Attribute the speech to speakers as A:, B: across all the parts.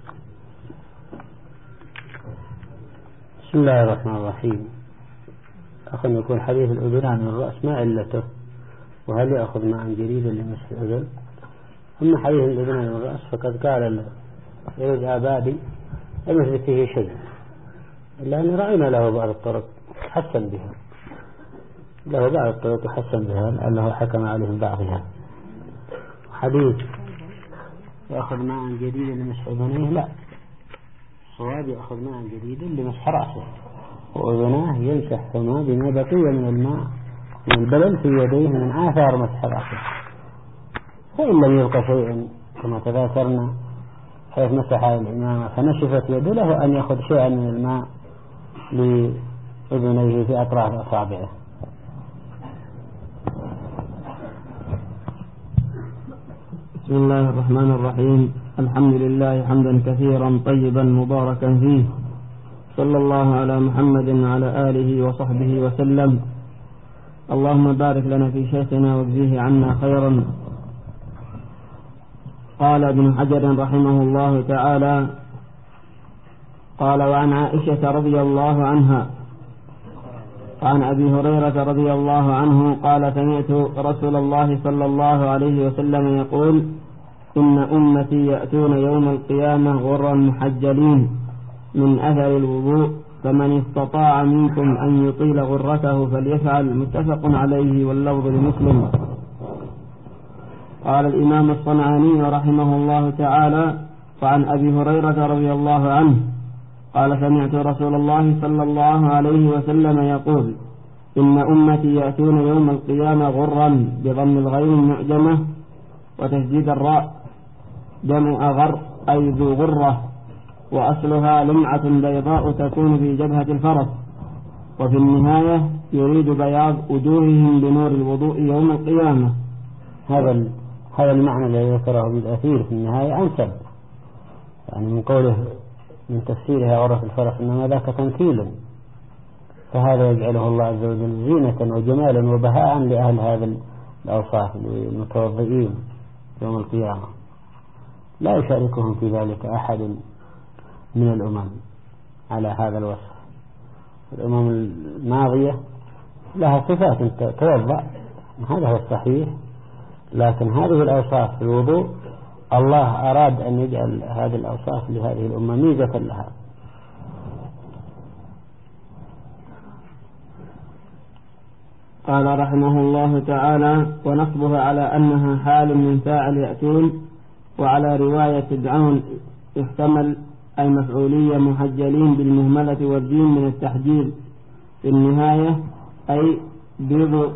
A: بسم الله الرحمن الرحيم. أخذ يكون حديث الأذن عن الرأس ما علته، وهل يأخذ ماء جديدا لمسح الأذن؟ أما حديث الأذن عن الرأس فقد قال يرد آبادي لم يثبت فيه شيء، إلا أن رأينا له بعض الطرق حسن بها، له بعض الطرق حسن بها لأنه حكم عليه بعضها. حديث يأخذ ماء جديدا لمسح أذنيه، لا، الصواب يأخذ ماء جديدا لمسح رأسه، وأذناه يمسحهما بما بقي من الماء من البلل في يديه من آثار مسح رأسه. فإن لم يبقى شيء كما تذاكرنا حيث مسح الإمامة فنشفت يده، له أن يأخذ شيئا من الماء لأذنيه في أطراف أصابعه.
B: بسم الله الرحمن الرحيم. الحمد لله حمدا كثيرا طيبا مباركا فيه، صلى الله على محمد وعلى آله وصحبه وسلم. اللهم بارك لنا في شيخنا واجزيه عنا خيرا. قال ابن حجر رحمه الله تعالى: قال وعن عائشة رضي الله عنها وعن أبي هريرة رضي الله عنه قال: سمعت رسول الله صلى الله عليه وسلم يقول: إن أمتي يأتون يوم القيامة غرا محجلين من أثر الوضوء، فمن استطاع منكم أن يطيل غرته فليفعل. متفق عليه واللفظ لمسلم. قال الإمام الصنعاني رحمه الله تعالى: وعن أبي هريرة رضي الله عنه قال: سمعت رسول الله صلى الله عليه وسلم يقول: إن أمتي يأتون يوم القيامة غرا بضم الغين المعجمة وتشديد الراء، جمع أغر أي ذو غرة، وأصلها لمعة بيضاء تكون في جبهة الفرس. وفي النهاية يريد بياض وجوههم بنور الوضوء يوم القيامة.
A: هذا المعنى الذي ذكره بالأثير في النهاية أنسب، يعني من قوله من تفسيرها غرة الفرس إنما ذاك تمثيل، فهذا يجعله الله عز وجل زينة وجمالا وبهاء لأهل هذا الأوصاف المتوضئين يوم القيامة، لا يشاركهم في ذلك أحد من الأمم على هذا الوصف. الأمم الماضية لها صفات توضأ، هذا هو الصحيح، لكن هذه الأوصاف في الوضوء الله أراد أن يجعل هذه الأوصاف لهذه الأمة ميزة لها.
B: قال رحمه الله تعالى: ونصبها على أنها حال من فاعل يأتون، وعلى رواية ادعون يحتمل أي مفعولية محجلين بالمهملة والجيم من التحجيل في النهاية، أي بيض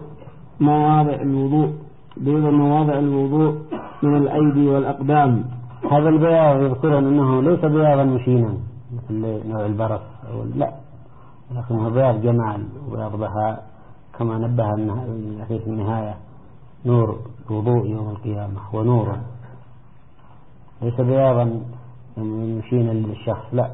B: مواضع الوضوء من الأيدي والأقدام.
A: هذا البياض يذكرون أنه ليس بياضا مشينا مثل نوع البرص لا، لكنه بياض جمال وبياض بهاء، كما نبه في النهاية نور الوضوء يوم القيامة ونور، ليس بياضا مشينا للشخص لا.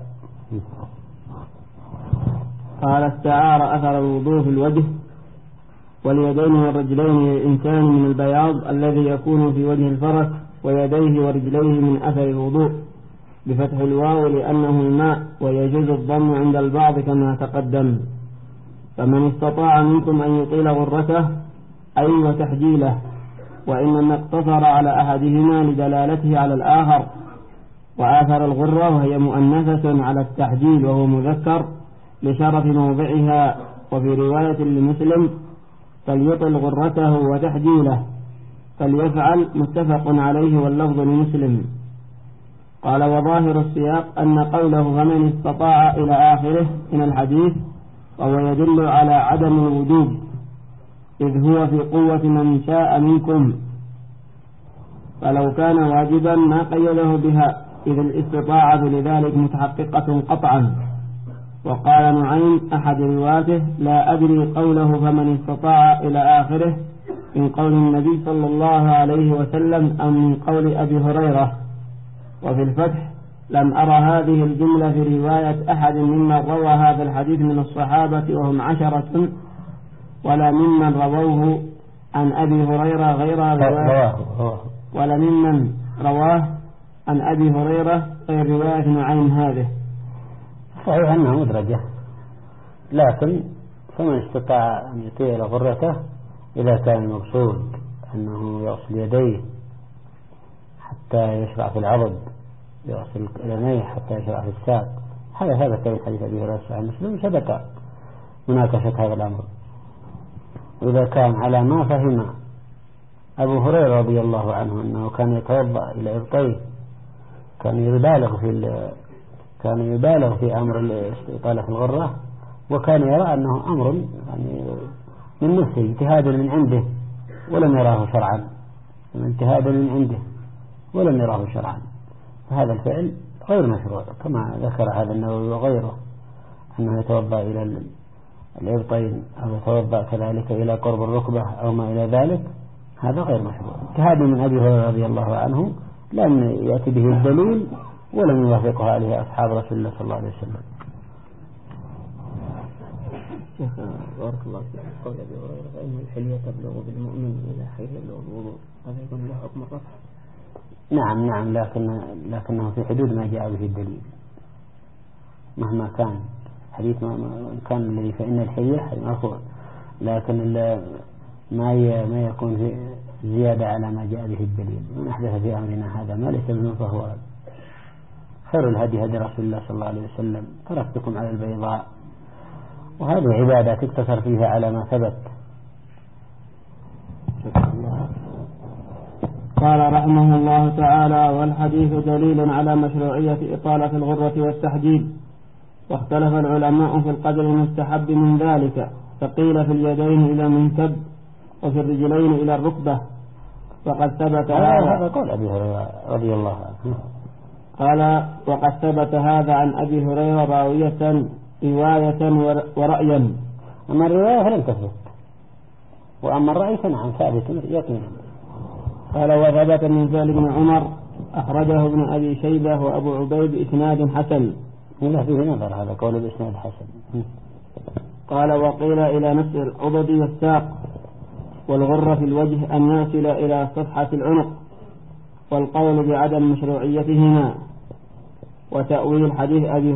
B: قال: استعار أثر الوضوء في الوجه واليدين والرجلين للإنسان من البياض الذي يكون في وجه الفرس ويديه ورجليه من أثر الوضوء بفتح الواو لأنه الماء، ويجوز الضم عند البعض كما تقدم. فمن استطاع منكم أن يطيل غرته أي وتحجيله، وإنما اقتصر على أحدهما لدلالته على الآخر. وآثر الغرة وهي مؤنثة على التحجيل وهو مذكر لشرف موضعها. وفي رواية لمسلم: فليطل غرته وتحجيله فليفعل. متفق عليه واللفظ لمسلم. قال: وظاهر السياق أن قوله فمن استطاع إلى آخره من الحديث وهو يدل على عدم الوجوب، إذ هو في قوة من شاء منكم، فلو كان واجبا ما قيده بها، إذ الاستطاعة لذلك متحققة قطعا. وقال نعيم أحد رواته: لا أدري قوله فمن استطاع إلى آخره من قول النبي صلى الله عليه وسلم أم من قول أبي هريرة. وفي الفتح: لم أرى هذه الجملة في رواية أحد ممن روى هذا الحديث من الصحابة وهم 10، ولا ممن رووه عن أبي هريرة غير رواية، ولا ممن رواه عن أبي هريرة غير رواية نعيم هذه.
A: صحيح أنها مدرجة، لكن فمن استطاع أن يطيل غرته إذا كان المقصود أنه يغسل يديه حتى يشرع في العضد، يغسل قدميه حتى يشرع في الساق، هذا ثبت في حديث أبي هريرة صحيح مسلم، سبق مناقشة هذا الأمر. وإذا كان على ما فهم أبو هريرة رضي الله عنه أنه كان يتوضأ إلى إبطيه، كان يبالغ في أمر الإطالة في الغرة، وكان يرى أنه أمر يعني من نفسه، اجتهاد من عنده ولم يراه شرعا، اجتهاد من عنده ولم يراه شرعا، فهذا الفعل غير مشروع كما ذكر هذا النووي وغيره، أنه يتوضأ إلى الإبطين أو يتوضأ كذلك إلى قرب الركبة أو ما إلى ذلك، هذا غير مشروع. اجتهاد من أبي هريرة رضي الله عنه لم يأتي به الدليل ولم يوافقه عليه أصحاب رسول الله صلى الله عليه وسلم.
B: شيخ بارك الله فيك، قول أبي هريرة فإن الحلية تبلغ بالمؤمن إلى حيث يبلغ الوضوء، هذا يكون له حكم الرفع؟
A: نعم لكنه في حدود ما جاء به الدليل، مهما كان حديث كان الذي فإن الحلية مرفوع، لكن ما يكون في زيادة على ما جاء به الدليل. من أحدث في أمرنا هذا ما ليس منه فهو رد. خير الهدي هدي رسول الله صلى الله عليه وسلم، تركتكم على البيضاء، وهذه عبادة تقتصر فيها على ما ثبت.
B: قال رحمه الله تعالى: والحديث دليل على مشروعية إطالة الغرة والتحجيل، واختلف العلماء في القدر المستحب من ذلك، فقيل في اليدين إلى المنكب وفي الرجلين إلى الركبة، وقد ثبت
A: هذا قول أبي هريرة رضي الله عنه.
B: قال: وقد ثبت هذا عن أبي هريرة رواية ورأيا.
A: أما الرواية فلم تثبت، وأما الرأي فنعم ثابت يقينا.
B: قال: وثبت من فعل ابن عمر، أخرجه ابن أبي شيبة وأبو عبيد بإسناد حسن.
A: له فيه نظر هذا قول بإسناد حسن.
B: قال: وقيل إلى نسل العضد والساق، والغرة في الوجه أن يصل إلى صفحة العنق، والقول بعدم مشروعيتهما. وتأويل حديث أبي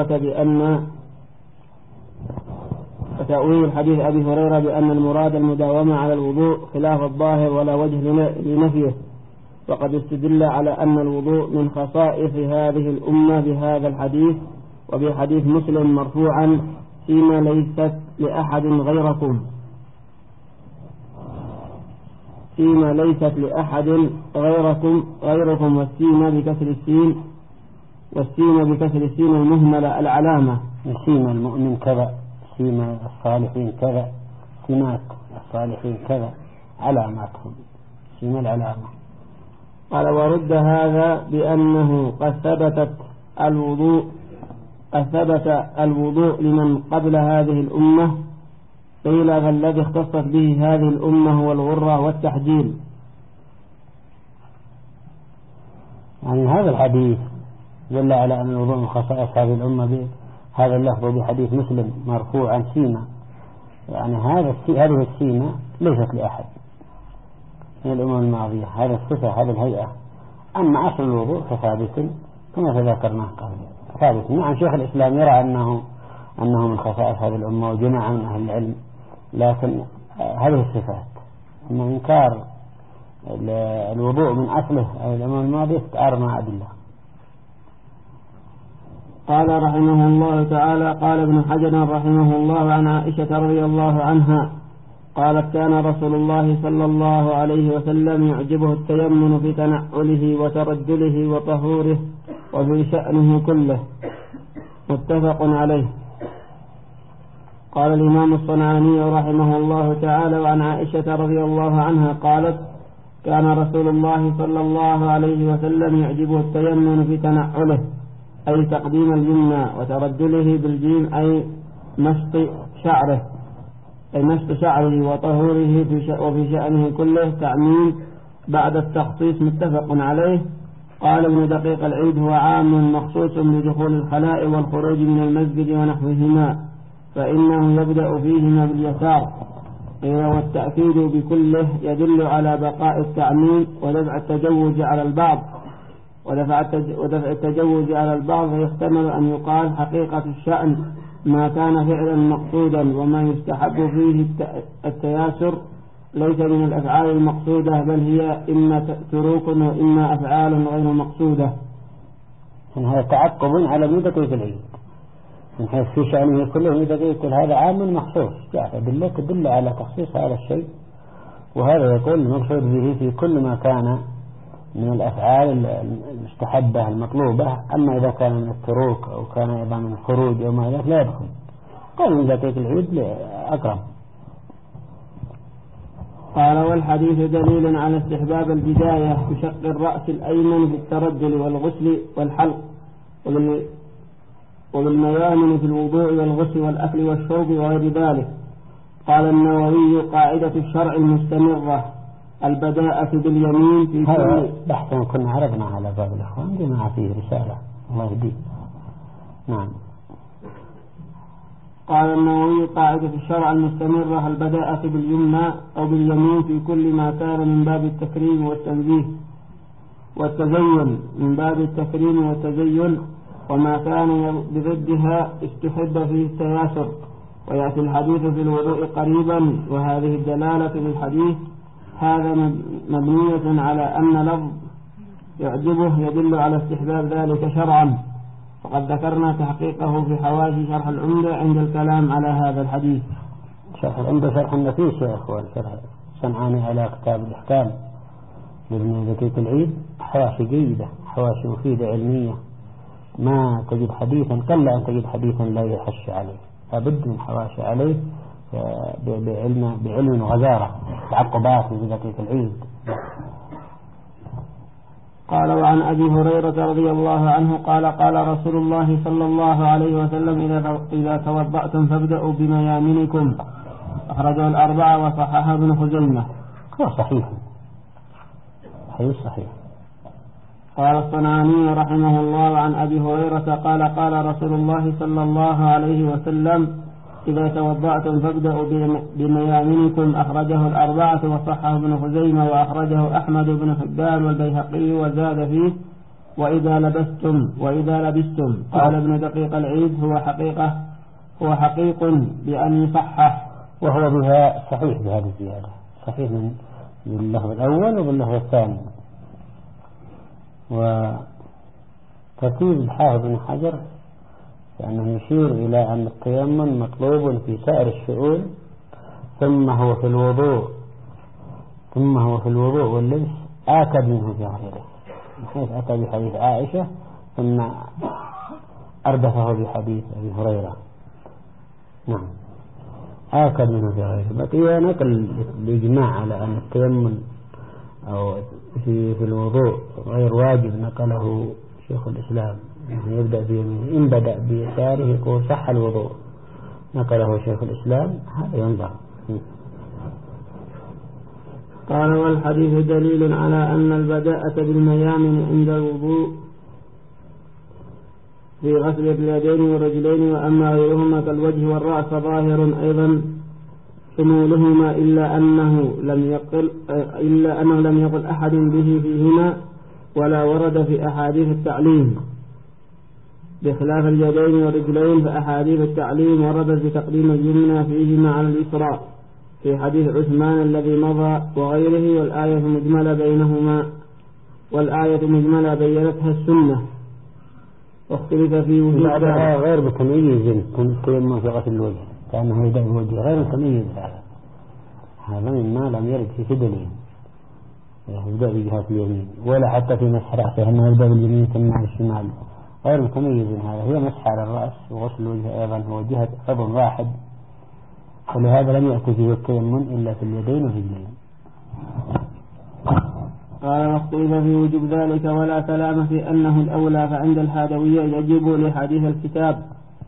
B: هريرة بأن المراد المداومة على الوضوء خلاف الظاهر ولا وجه لنفيه، وقد استدل على أن الوضوء من خصائص هذه الأمة بهذا الحديث، وبحديث مسلم مرفوعا: فيما ليست لأحد غيركم، والسين بكسر السين المهملة العلامة.
A: سيما المؤمن كذا، سيما الصالحين كذا، سمات الصالحين كذا، علاماتهم، سيما العلامة.
B: قال: ورد هذا بأنه قد ثبت الوضوء لمن قبل هذه الأمة، قيل فالذي اختصت به هذه الأمة هو الغرة والتحجيل.
A: يعني هذا الحديث دل على أن الوضوء من خصائص هذه الأمة هذا اللفظ بحديث مسلم مرفوعا سيما، يعني هذه السيما ليست لأحد من الأمم الماضية، هذا الصفة هذه الهيئة. أما أصل الوضوء فثابت كما تذكرناه قبل، ثابت. نعم شيخ الإسلام يرى أنه من خصائص هذه الأمة وجماعة من أهل العلم، لكن هذه الصفات، أما إنكار الوضوء من أصله أي الأمم الماضية تتعارض مع أدلة.
B: قال رحمه الله تعالى: قال ابن حجر رحمه الله عن عائشة رضي الله عنها قالت: كان رسول الله صلى الله عليه وسلم يعجبه التيمن في تنعله وترجله وطهوره وفي شأنه كله، متفق عليه. قال الإمام الصنعاني رحمه الله تعالى: وعن عائشة رضي الله عنها قالت: كان رسول الله صلى الله عليه وسلم يعجبه التيمن في تنعله، أي تقديم اليمنى، وترجله بالجيم أي مشط شعره وطهوره وفي شأنه كله تعميم بعد التخصيص، متفق عليه. قال ابن دقيق العيد: هو عام مخصوص بدخول الخلاء والخروج من المسجد ونحوهما، فإنه يبدأ فيهما باليسار. والتأكيد بكله يدل على بقاء التعميم ودفع التجوز على البعض، ودفع التجوز على البعض، فيحتمل أن يقال حقيقة الشأن ما كان فعلا مقصودا، وما يستحب فيه التياسر ليس من الأفعال المقصودة، بل هي إما تروك وإما أفعال غير مقصودة.
A: هذا تعقب على ابن دقيق العيد من حيث في شأنه كله. ابن دقيق هذا عام مخصوص، جاء أدلة تدل على تخصيص هذا الشيء، وهذا يقول المقصود به في كل ما كان من الأفعال المستحبة المطلوبة. أما إذا كان من التروك أو كان أيضا من الخروج أو ما ذلك لا يدخل. قال من دقيق العيد أقرب.
B: قال والحديث دليل على استحباب البداية بشق الرأس الأيمن في الترجل والغسل والحلق، وبالميامن في الوضوء والغسل والأكل والشرب وغير ذلك. قال النووي قاعدة الشرع المستمرة البداءة باليمين في
A: هذا بحث كنا عرضنا على باب الإخوان جماعة فيه رسالة الله يهديه. نعم.
B: قال النووي قاعدة الشرع المستمرة البداءة باليمنى أو باليمين في كل ما كان من باب التكريم والتنزيه والتزين، من باب التكريم والتزين، وما كان بضدها استحب فيه التياسر. ويأتي الحديث في الوضوء قريبا، وهذه الدلالة للحديث هذا مبنية على أن لفظ يعجبه يدل على استحباب ذلك شرعا، وقد ذكرنا تحقيقه في حواشي شرح العمدة عند الكلام على هذا الحديث.
A: شرح العمدة شرح النفيس يا أخوان، شرح صنعاني على كتاب الإحكام لابن دقيق العيد، حواشي جيدة، حواشي مفيدة علمية، ما تجد حديثا قل أن تجد حديثا لا يحش عليه، لابد من حواشي عليه بعلم وغزارة، تعقبات من دقيق العيد.
B: قال وعن أبي هريرة رضي الله عنه قال قال رسول الله صلى الله عليه وسلم إذا توضأتم فابدأوا بميامنكم، أخرجه الأربعة وصححه ابن خزيمة.
A: هو صحيح، حديث صحيح.
B: قال الصنعاني رحمه الله عن أبي هريرة قال قال رسول الله صلى الله عليه وسلم إذا توضأتم فابدأوا بميامنكم، أخرجه الأربعة وصححه ابن خزيمة، وأخرجه أحمد بن حبان والبيهقي وزاد فيه وإذا لبستم. قال ابن دقيق العيد هو حقيق بأن يصحح،
A: وهو بها صحيح بهذه الزيادة، صحيح من باللفظ الأول وباللفظ الثاني. وترتيب الحافظ بن حجر لأنه يشير إلى أن التيمم مطلوب في سائر الشؤون، ثم هو في الوضوء واللبس آكد منه في غيره، حيث أتى بحديث عائشة ثم أردفه بحديث أبي هريرة. نعم، آكد منه في غيره. بقي نقل الإجماع على أن التيمم أو في الوضوء غير واجب، نقله شيخ الإسلام، يعني يبدأ بيمينه، إن بدأ بيساره يقول صح الوضوء، نقله شيخ الإسلام، هذا ينظر.
B: قال والحديث دليل على أن البداءة بالميامن عند الوضوء في غسل اليدين والرجلين، وأما غيرهما كالوجه والرأس ظاهر أيضا شمولهما، إلا أنه لم يقل أحد به فيهما، ولا ورد في أحاديث التعليم، بخلاف اليدين والرجلين فأحاديث التعليم وردت بتقديم اليمنى فيهما على اليسرى في حديث عثمان الذي مضى وغيره، والآية مجملة بينتها السنة، واختلف في وجود
A: هذا غير متميز تيمم في غسل الوجه، كأنه يبدأ بوجه غير متميز، هذا مما لم يرد في دليل يبدأ بجهة اليمين، ولا حتى في مسح رأسه أنه يبدأ باليمين ثم على الشمال، غير متميز. هذا هي مسح على الرأس، وغسل الوجه أيضا هو جهة عضو واحد، ولهذا لم يأتي فيه التيمم إلا في اليدين والرجلين.
B: قال واختلف في وجوب ذلك ولا كلام في أنه الأولى، فعند الحادوية يجب لحديث الكتاب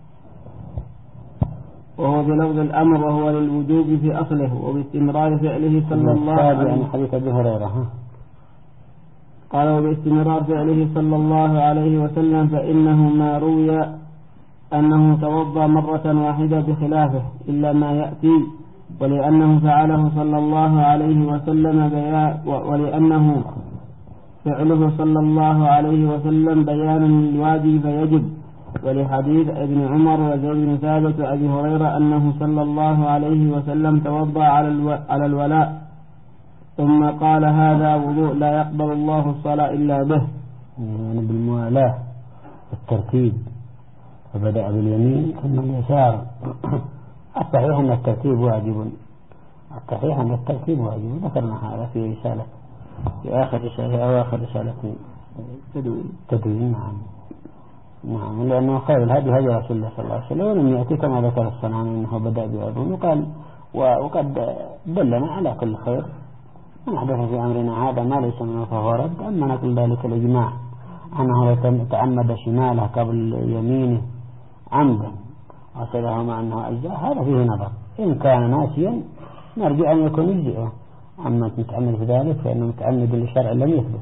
B: وهو بلفظ الأمر، وهو للوجوب في أصله وباستمرار فعله صلى الله عليه وسلم.
A: حديث أبي هريرة
B: قال وباستمرار فعله صلى الله عليه وسلم، فإنه ما روي أنه توضأ مرة واحدة بخلافه إلا ما يأتي، ولأنه فعله صلى الله عليه وسلم فعله صلى الله عليه وسلم بيان للواجب فيجب. ولحديث ابن عمر وزيد بن ثابت وأبي هريرة أنه صلى الله عليه وسلم توضأ على الولاء ثم قال هذا وضوء لا يقبل الله الصلاة إلا به،
A: يعني بالموالاة الترتيب، فبدأ باليمين ثم اليسار. الصحيح أن الترتيب واجب، الصحيح أن الترتيب واجب، ذكرنا هذا في رسالة في أواخر رسالة تدوين. نعم، لأنه خير الهدي هدي رسول الله صلى الله عليه وسلم، ولم يأتي كما ذكر الصنعاني أنه بدأ بأذن وقد دلنا على كل خير. من أحدث في أمرنا هذا ما ليس منه فهو رد. أما نقول ذلك الإجماع أنه لو تعمد شماله قبل يمينه عمدا وصله مع أنه أجزاء، هذا فيه نظر. إن كان ناسيا نرجع أن يكون يجزئه، أما متعمد في ذلك فإنه متعمد لشرع لم يثبت.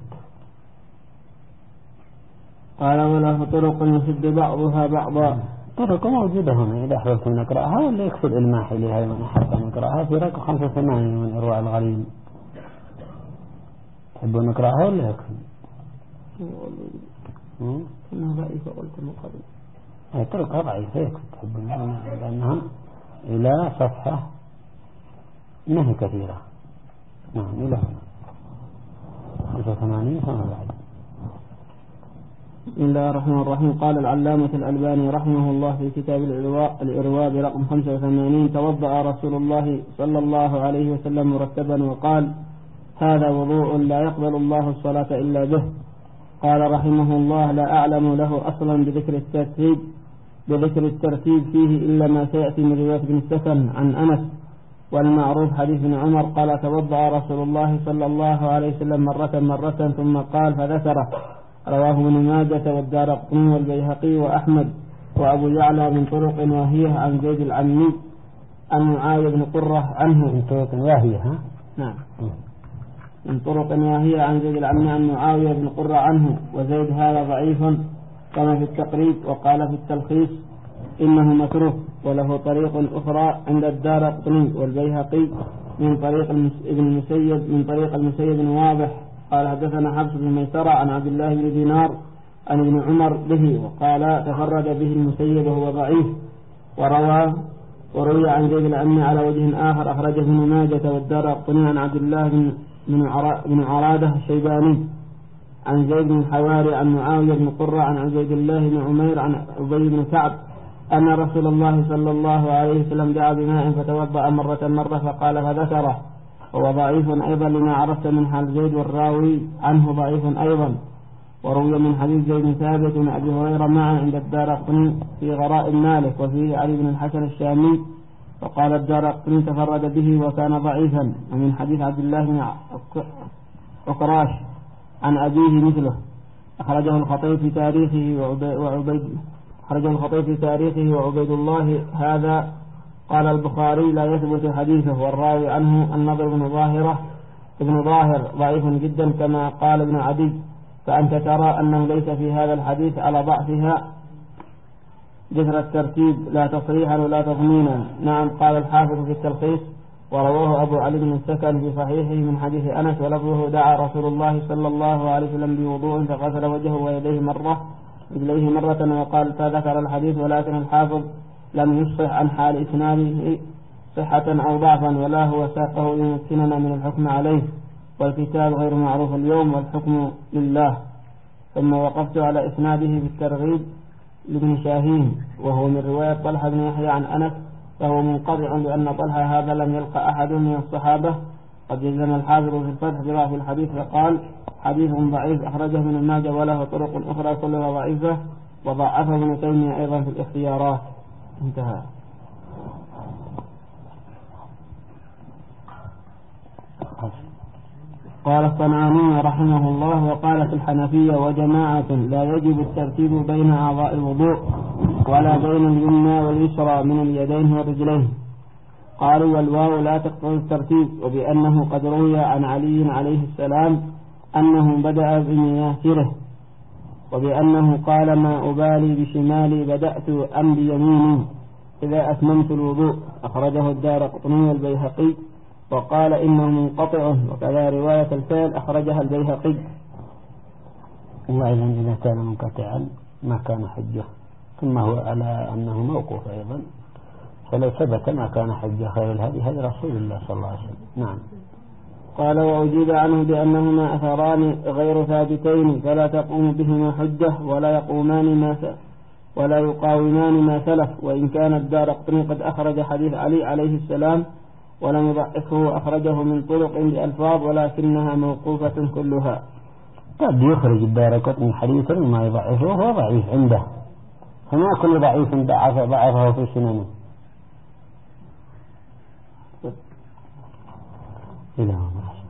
B: قال وله طرق يشد بعضها بعضا.
A: طرق موجودة هنا إذا أحببتم نقرأها، ولا يكفي الإلماح إليها من أحب أن نقرأها في رقم 85 من إرواء الغليل. تحبون نقرأها ولا يكفي؟
B: إنها ضعيفة قلت من قبل.
A: هي طرقها ضعيفة يكفي تحبون، لأنها إلى صفحة ما هي كثيرة. نعم إلى 85 فما بعد.
B: بسم الله الرحمن الرحيم. قال العلامة الألباني رحمه الله في كتاب الإرواء برقم 85: توضأ رسول الله صلى الله عليه وسلم مرتبا وقال هذا وضوء لا يقبل الله الصلاة إلا به. قال رحمه الله لا أعلم له أصلا بذكر الترتيب فيه إلا ما سيأتي من رواية ابن السكن عن أنس، والمعروف حديث ابن عمر قال توضأ رسول الله صلى الله عليه وسلم مرة ثم قال فذكره. رواه ابن ماجة والدارقطني والبيهقي وأحمد وأبو يعلى من طرق واهية عن زيد العمي عن معاوية بن قرة عنه.
A: من طرق واهية ها؟
B: نعم، من طرق واهية عن زيد العمي عن معاوية بن قرة عنه. وزيد هذا ضعيف كما في التقريب، وقال في التلخيص إنه متروك. وله طريق أخرى عند الدارقطني والبيهقي من طريق المسيب بن واضح قال حدثنا حفص بن ميسرة عن عبد الله بن دينار عن ابن عمر به، وقال تفرد به المسيب وهو ضعيف. وروي عن زيد العمي على وجه آخر أخرجه ابن ماجة والدارقطني عن عبد الله بن عرادة الشيباني عن زيد بن الحواري عن معاوية بن قرة عن عبيد الله بن عمير عن أبي بن كعب أن رسول الله صلى الله عليه وسلم دعا بماء فتوضأ مرة فقال فذكره، وهو ضعيف أيضا لما عرفت من حال زيد، والراوي عنه ضعيف أيضا. وروي من حديث زيد بن ثابت من أبي هريرة معا عند الدارقطني في غرائب مالك وفيه علي بن الحسن الشامي، وقال الدارقطني تفرد به وكان ضعيفا. ومن حديث عبد الله بن عكراش عن أبيه مثله أخرجه الخطيب في تاريخه وعبيد الله هذا. قال البخاري لا يثبت حديثه، والراوي عنه النضر بن ظاهر ضعيف جدا كما قال ابن عدي، فأنت ترى أنه ليس في هذا الحديث على ضعفها ذكر الترتيب لا تصريحا ولا تضمينا. نعم، قال الحافظ في التلخيص ورواه أبو علي بن السكن في صحيحه من حديث أنس ولفظه دعا رسول الله صلى الله عليه وسلم بوضوء فغسل وجهه ويديه رجليه مرة وقال فذكر الحديث، ولكن الحافظ لم يصح عن حال إسناده صحة أو ضعفا، ولا هو ساقه يمكننا من الحكم عليه، والكتاب غير معروف اليوم والحكم لله. ثم وقفت على إسناده في الترغيب لابن شاهين وهو من رواية طلحة بن يحيى عن أنس، فهو منقطع لأن طلحة هذا لم يلقى أحد من الصحابة. قد جزم الحافظ في الفتح بضعف الحديث فقال حديث ضعيف أخرجه من الماجة وله طرق أخرى كلها ضعيفة، وضعفه ابن تيمية أيضا في الاختيارات. انتهى. قال الصنعاني رحمه الله وقالت الحنفية وجماعة لا يجب الترتيب بين أعضاء الوضوء ولا بين اليمنى واليسرى من اليدين والرجلين. قالوا والواو لا تقتضي الترتيب، وبأنه قد روي عن علي عليه السلام أنه بدأ بمياسره، وبأنه قال ما أبالي بشمالي بدأت أم بيميني إذا أتممت الوضوء. أخرجه الدارقطني والبيهقي وقال إنه منقطع، وكذا رواية الفعل أخرجها البيهقي.
A: وأيضا إذا كان منقطعا ما كان حجة، ثم هو على أنه موقوف أيضا، فلو ثبت ما كان حجة. خير الهدي هدي رسول الله صلى الله عليه وسلم. نعم.
B: قال وأجيب عنه بأنهما أثران غير ثابتين فلا تقوم بهما حجة ولا يقاومان ما سلف، وإن كان الدارقطني قد أخرج حديث علي عليه السلام ولم يضعفه وأخرجه من طرق بألفاظ ولكنها موقوفة كلها.
A: قد يخرج الدارقطني حديثا وما يضعفه هو ضعيف عنده، فما كل ضعيف ضعفه في سننه. إلى